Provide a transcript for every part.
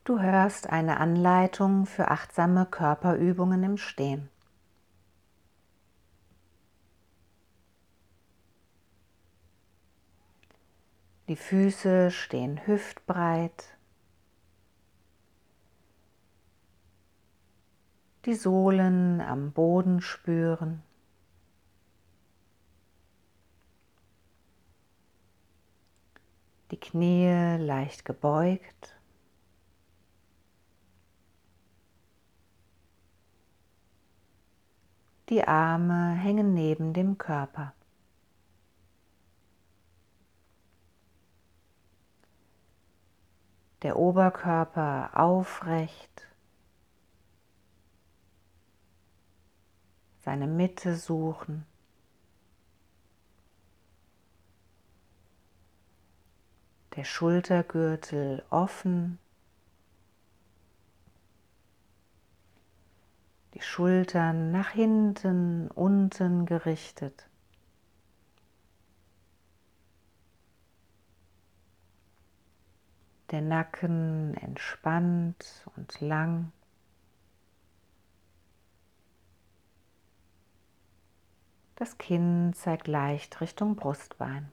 Du hörst eine Anleitung für achtsame Körperübungen im Stehen. Die Füße stehen hüftbreit, die Sohlen am Boden spüren. Die Knie leicht gebeugt. Die Arme hängen neben dem Körper. Der Oberkörper aufrecht, seine Mitte suchen. Der Schultergürtel offen, die Schultern nach hinten, unten gerichtet. Der Nacken entspannt und lang. Das Kinn zeigt leicht Richtung Brustbein.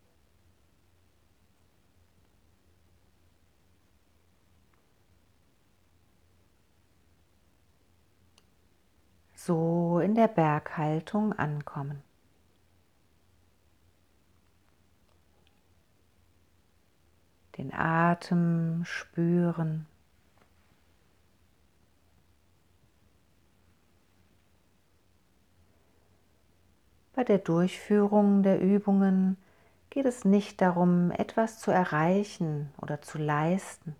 So in der Berghaltung ankommen. Den Atem spüren. Bei der Durchführung der Übungen geht es nicht darum, etwas zu erreichen oder zu leisten.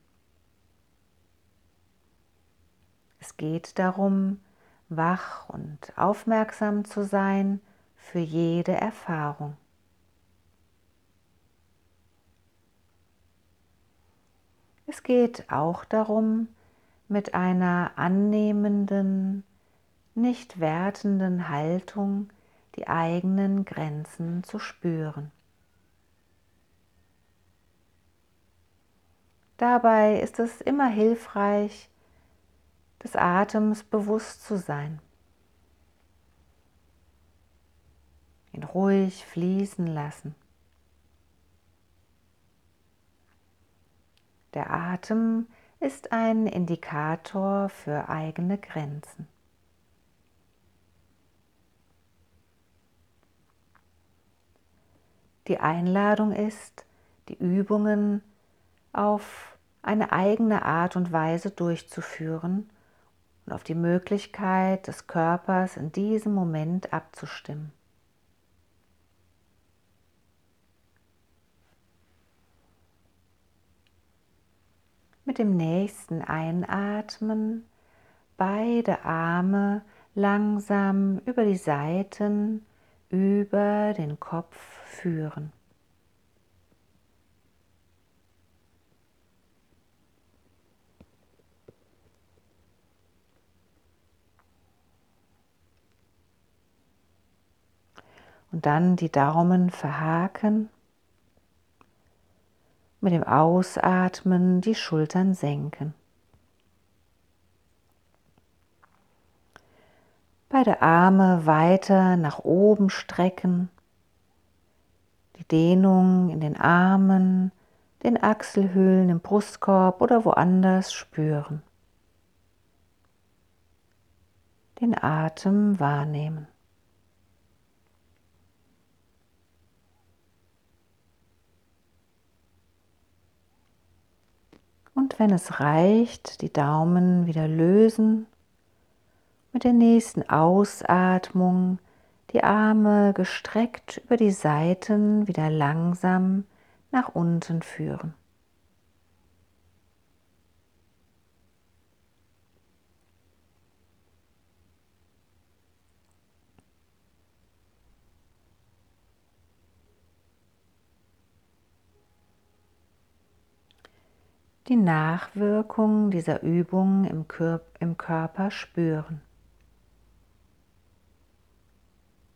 Es geht darum, wach und aufmerksam zu sein für jede Erfahrung. Es geht auch darum, mit einer annehmenden, nicht wertenden Haltung die eigenen Grenzen zu spüren. Dabei ist es immer hilfreich, des Atems bewusst zu sein, ihn ruhig fließen lassen. Der Atem ist ein Indikator für eigene Grenzen. Die Einladung ist, die Übungen auf eine eigene Art und Weise durchzuführen und auf die Möglichkeit des Körpers in diesem Moment abzustimmen. Mit dem nächsten Einatmen beide Arme langsam über die Seiten, über den Kopf führen. Und dann die Daumen verhaken. Mit dem Ausatmen die Schultern senken. Beide Arme weiter nach oben strecken. Die Dehnung in den Armen, den Achselhöhlen, im Brustkorb oder woanders spüren. Den Atem wahrnehmen. Und wenn es reicht, die Daumen wieder lösen. Mit der nächsten Ausatmung die Arme gestreckt über die Seiten wieder langsam nach unten führen. Die Nachwirkung dieser Übung im Körper spüren.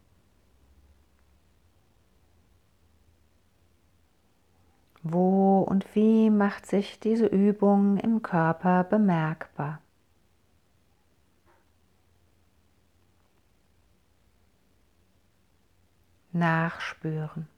Wo Und wie macht sich diese Übung im Körper bemerkbar? Nachspüren.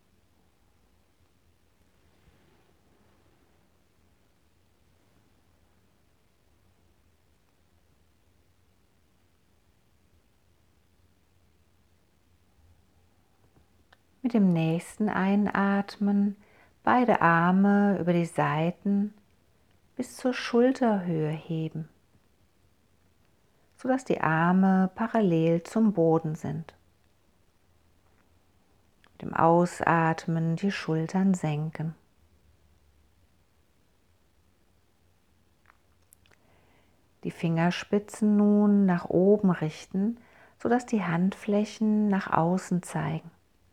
Mit dem nächsten Einatmen beide Arme über die Seiten bis zur Schulterhöhe heben, sodass die Arme parallel zum Boden sind. Mit dem Ausatmen die Schultern senken. Die Fingerspitzen nun nach oben richten, sodass die Handflächen nach außen zeigen.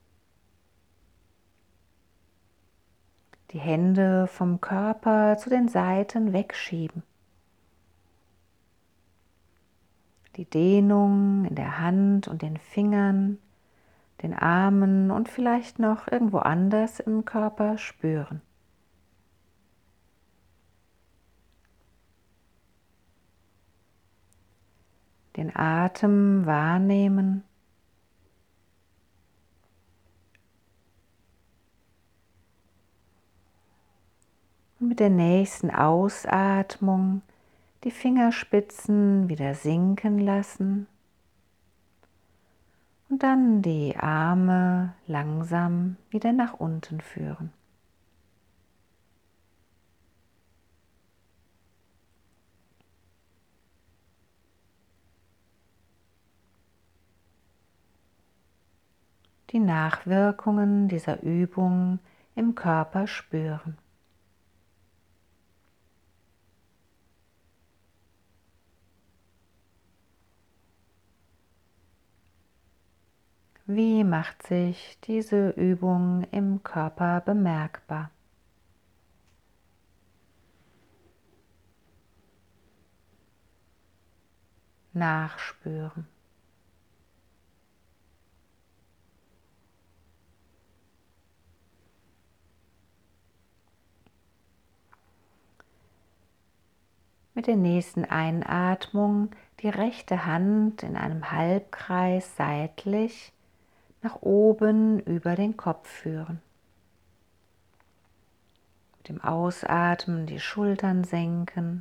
Die Hände vom Körper zu den Seiten wegschieben. Die Dehnung in der Hand und den Fingern, den Armen und vielleicht noch irgendwo anders im Körper spüren. Den Atem wahrnehmen. Und mit der nächsten Ausatmung die Fingerspitzen wieder sinken lassen und dann die Arme langsam wieder nach unten führen. Die Nachwirkungen dieser Übung im Körper spüren. Wie macht sich diese Übung im Körper bemerkbar? Nachspüren. Mit der nächsten Einatmung die rechte Hand in einem Halbkreis seitlich nach oben über den Kopf führen. Mit dem Ausatmen die Schultern senken.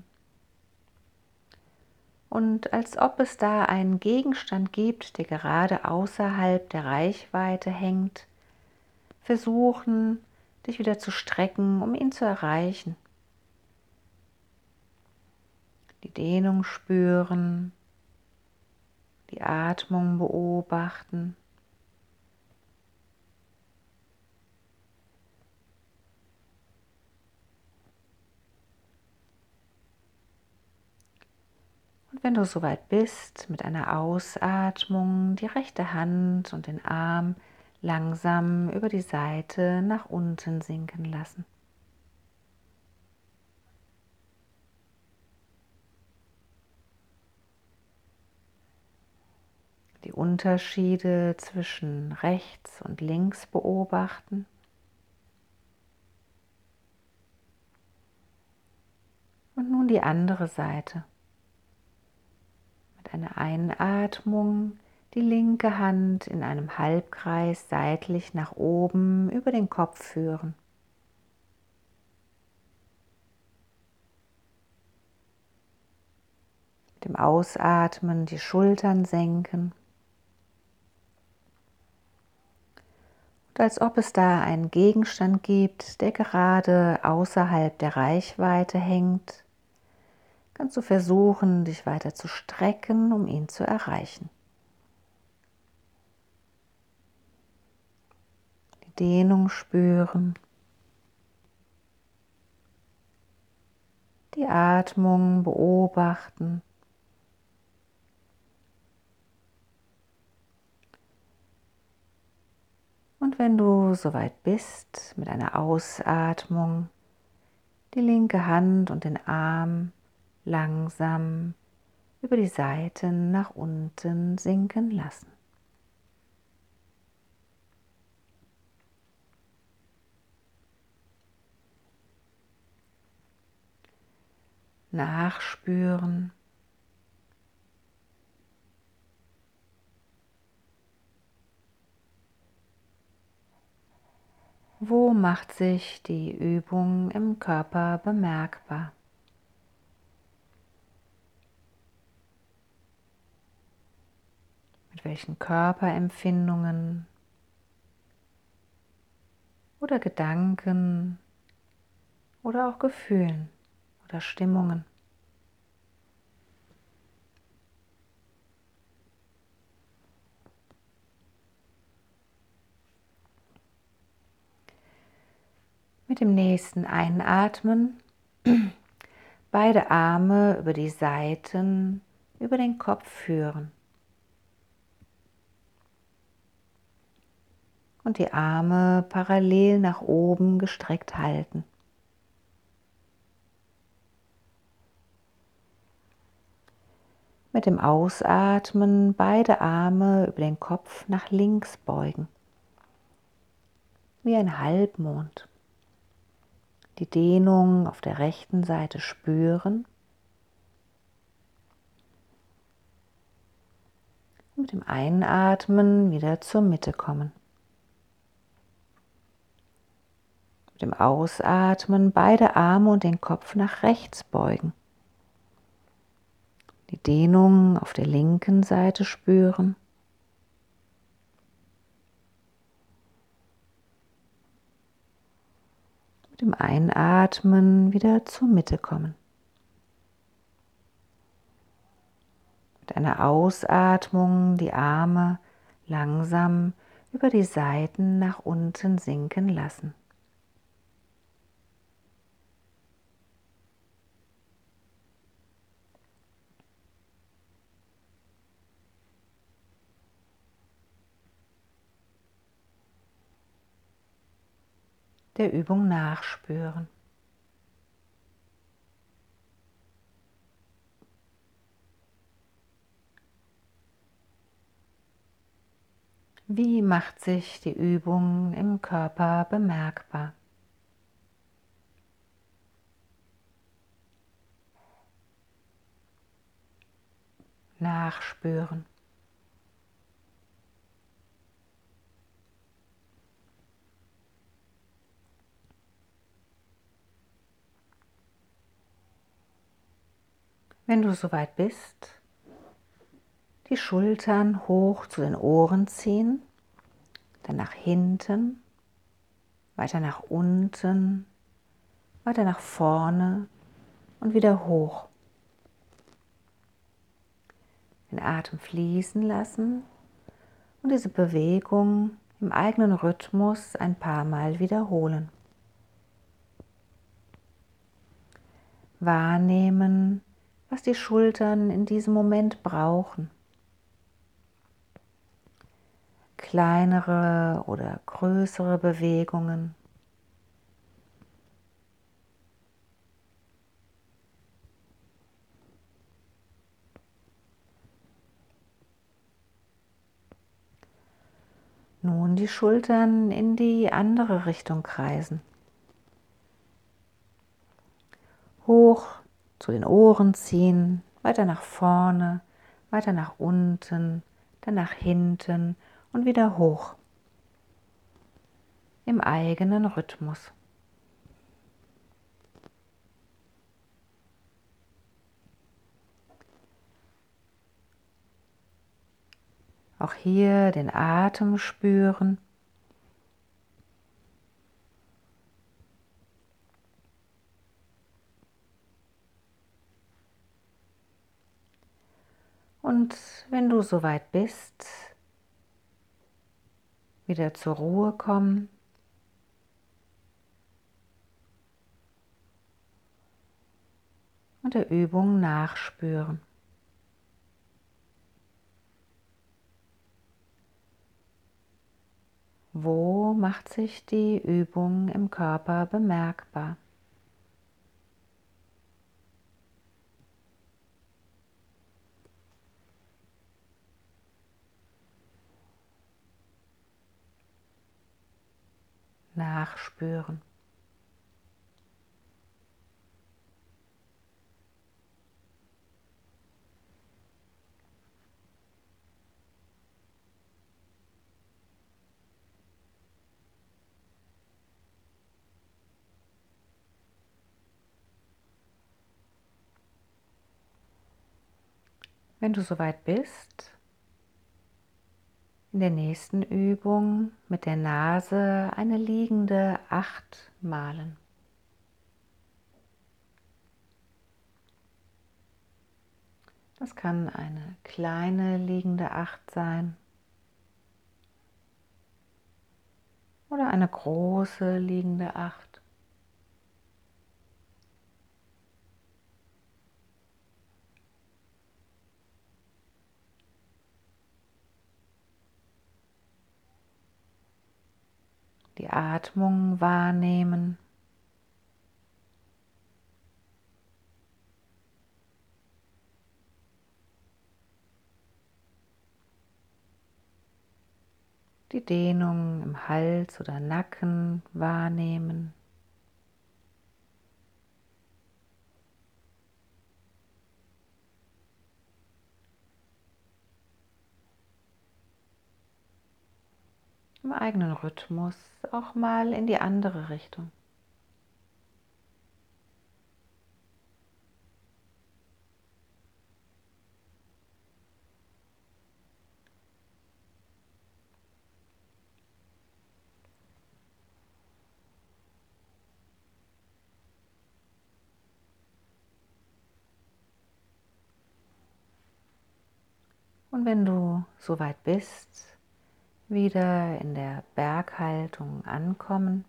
Und als ob es da einen Gegenstand gibt, der gerade außerhalb der Reichweite hängt, versuchen, dich wieder zu strecken, um ihn zu erreichen. Die Dehnung spüren, die Atmung beobachten. Und wenn du soweit bist, mit einer Ausatmung die rechte Hand und den Arm langsam über die Seite nach unten sinken lassen. Die Unterschiede zwischen rechts und links beobachten. Und nun die andere Seite. Mit einer Einatmung die linke Hand in einem Halbkreis seitlich nach oben über den Kopf führen. Mit dem Ausatmen die Schultern senken. Und als ob es da einen Gegenstand gibt, der gerade außerhalb der Reichweite hängt, kannst du versuchen, dich weiter zu strecken, um ihn zu erreichen. Die Dehnung spüren, die Atmung beobachten. Und wenn du soweit bist, mit einer Ausatmung die linke Hand und den Arm langsam über die Seiten nach unten sinken lassen. nachspüren. Wo macht sich die Übung im Körper bemerkbar? Mit welchen Körperempfindungen oder Gedanken oder auch Gefühlen oder Stimmungen? Mit dem nächsten Einatmen beide Arme über die Seiten, über den Kopf führen. Und die Arme parallel nach oben gestreckt halten. Mit dem Ausatmen beide Arme über den Kopf nach links beugen, wie ein Halbmond. Die Dehnung auf der rechten Seite spüren. Und mit dem Einatmen wieder zur Mitte kommen. Mit dem Ausatmen beide Arme und den Kopf nach rechts beugen. Die Dehnung auf der linken Seite spüren. Mit dem Einatmen wieder zur Mitte kommen. Mit einer Ausatmung die Arme langsam über die Seiten nach unten sinken lassen. Der Übung nachspüren. Wie macht sich die Übung im Körper bemerkbar? Nachspüren. Wenn du soweit bist, die Schultern hoch zu den Ohren ziehen, dann nach hinten, weiter nach unten, weiter nach vorne und wieder hoch. Den Atem fließen lassen und diese Bewegung im eigenen Rhythmus ein paar Mal wiederholen. Wahrnehmen, was die Schultern in diesem Moment brauchen. Kleinere oder größere Bewegungen. Nun die Schultern in die andere Richtung kreisen. Hoch zu den Ohren ziehen, weiter nach vorne, weiter nach unten, dann nach hinten und wieder hoch. Im eigenen Rhythmus. Auch hier den Atem spüren. Und wenn du soweit bist, wieder zur Ruhe kommen. Und der Übung nachspüren. Wo macht sich die Übung im Körper bemerkbar? Nachspüren. Wenn du soweit bist, in der nächsten Übung mit der Nase eine liegende 8 malen. Das kann eine kleine liegende 8 sein oder eine große liegende 8. Die Atmung wahrnehmen. Die Dehnung im Hals oder Nacken wahrnehmen. Im eigenen Rhythmus auch mal in die andere Richtung. Und wenn du soweit bist, wieder in der Berghaltung ankommen.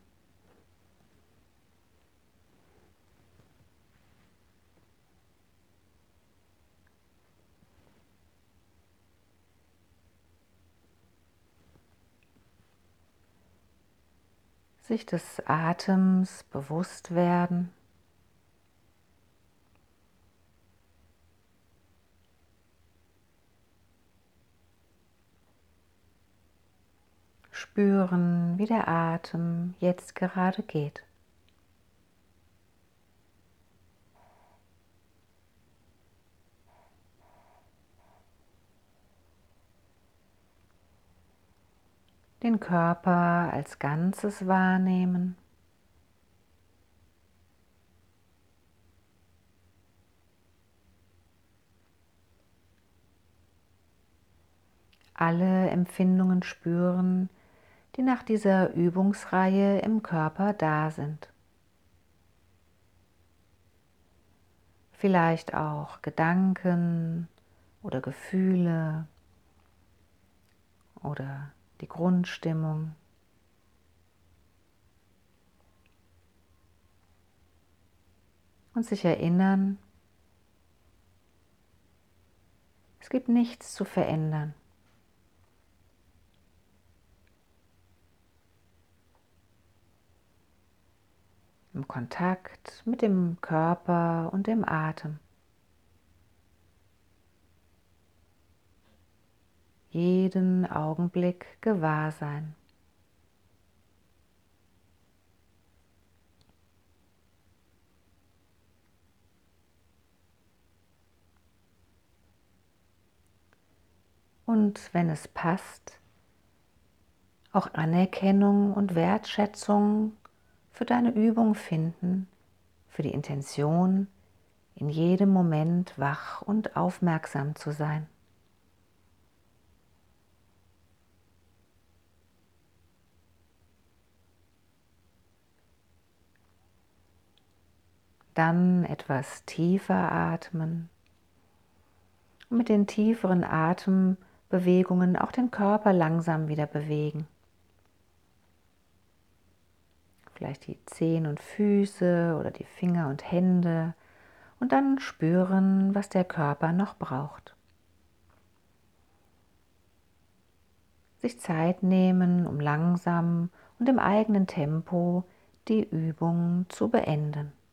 Sich des Atems bewusst werden. Spüren, wie der Atem jetzt gerade geht. Den Körper als Ganzes wahrnehmen. Alle Empfindungen spüren, die nach dieser Übungsreihe im Körper da sind. Vielleicht auch Gedanken oder Gefühle oder die Grundstimmung. Und sich erinnern, es gibt nichts zu verändern. Im Kontakt mit dem Körper und dem Atem. Jeden Augenblick gewahr sein. Und wenn es passt, auch Anerkennung und Wertschätzung für deine Übung finden, für die Intention, in jedem Moment wach und aufmerksam zu sein. Dann etwas tiefer atmen und mit den tieferen Atembewegungen auch den Körper langsam wieder bewegen. Vielleicht die Zehen und Füße oder die Finger und Hände und dann spüren, was der Körper noch braucht. Sich Zeit nehmen, um langsam und im eigenen Tempo die Übung zu beenden.